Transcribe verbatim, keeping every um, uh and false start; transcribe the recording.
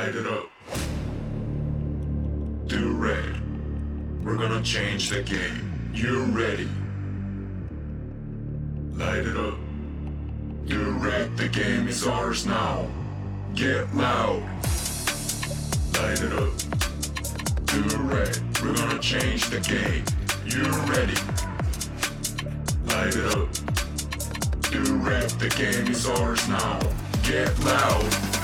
Light it up. Do red. We're gonna change the game. You ready? Light it up. Do red. The game is ours now. Get loud. Light it up. Do red. We're gonna change the game. You ready? Light it up. Do red. The game is ours now. Get loud.